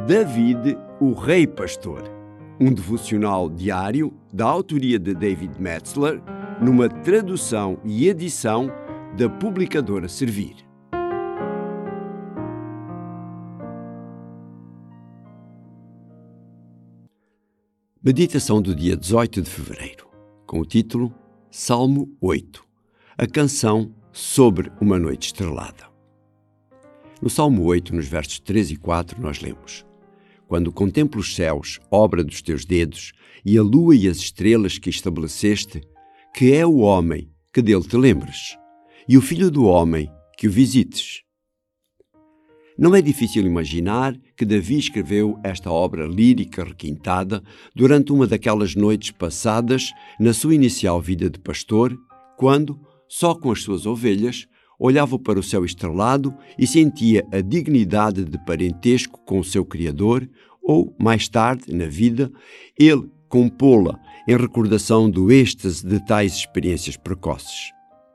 David, o Rei Pastor, um devocional diário da autoria de David Metzler, numa tradução e edição da publicadora Servir. Meditação do dia 18 de fevereiro, com o título Salmo 8, a canção sobre uma noite estrelada. No Salmo 8, nos versos 3 e 4, nós lemos: Quando contemplo os céus, obra dos teus dedos, e a lua e as estrelas que estabeleceste, que é o homem que dele te lembres, e o filho do homem que o visites. Não é difícil imaginar que Davi escreveu esta obra lírica requintada durante uma daquelas noites passadas na sua inicial vida de pastor, quando, só com as suas ovelhas, olhava para o céu estrelado e sentia a dignidade de parentesco com o seu Criador, ou, mais tarde, na vida, ele compô-la em recordação do êxtase de tais experiências precoces.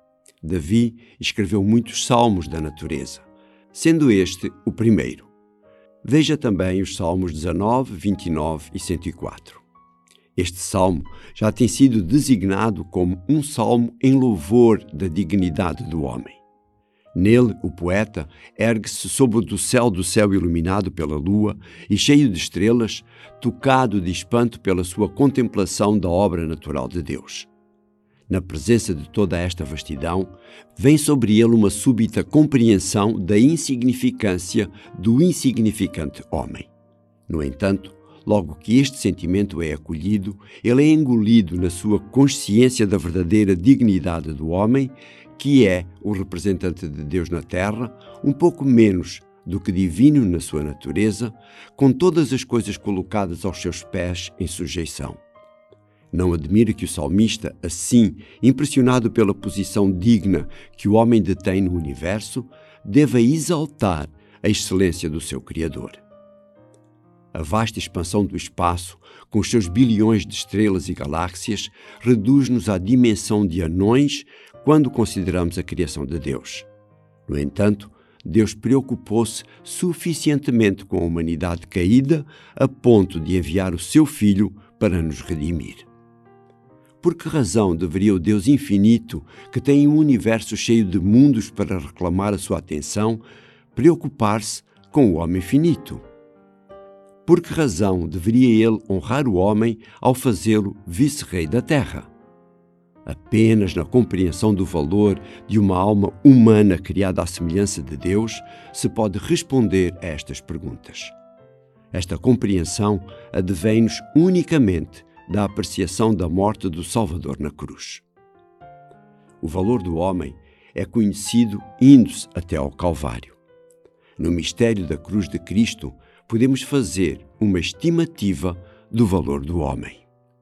Davi escreveu muitos salmos da natureza, sendo este o primeiro. Veja também os salmos 19, 29 e 104. Este salmo já tem sido designado como um salmo em louvor da dignidade do homem. Nele, o poeta ergue-se sobre o do céu iluminado pela lua e cheio de estrelas, tocado de espanto pela sua contemplação da obra natural de Deus. Na presença de toda esta vastidão, vem sobre ele uma súbita compreensão da insignificância do insignificante homem. No entanto, logo que este sentimento é acolhido, ele é engolido na sua consciência da verdadeira dignidade do homem, que é o representante de Deus na terra, um pouco menos do que divino na sua natureza, com todas as coisas colocadas aos seus pés em sujeição. Não admira que o salmista, assim, impressionado pela posição digna que o homem detém no universo, deva exaltar a excelência do seu Criador. A vasta expansão do espaço, com os seus bilhões de estrelas e galáxias, reduz-nos à dimensão de anões quando consideramos a criação de Deus. No entanto, Deus preocupou-se suficientemente com a humanidade caída a ponto de enviar o seu Filho para nos redimir. Por que razão deveria o Deus infinito, que tem um universo cheio de mundos para reclamar a sua atenção, preocupar-se com o homem finito? Por que razão deveria ele honrar o homem ao fazê-lo vice-rei da terra? Apenas na compreensão do valor de uma alma humana criada à semelhança de Deus se pode responder a estas perguntas. Esta compreensão advém-nos unicamente da apreciação da morte do Salvador na cruz. O valor do homem é conhecido indo-se até ao Calvário. No mistério da cruz de Cristo, podemos fazer uma estimativa do valor do homem.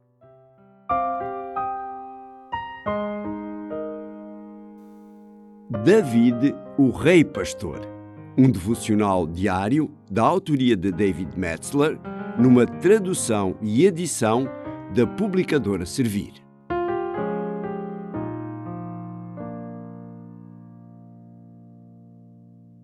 David, o Rei Pastor, um devocional diário da autoria de David Metzler, numa tradução e edição da publicadora Servir.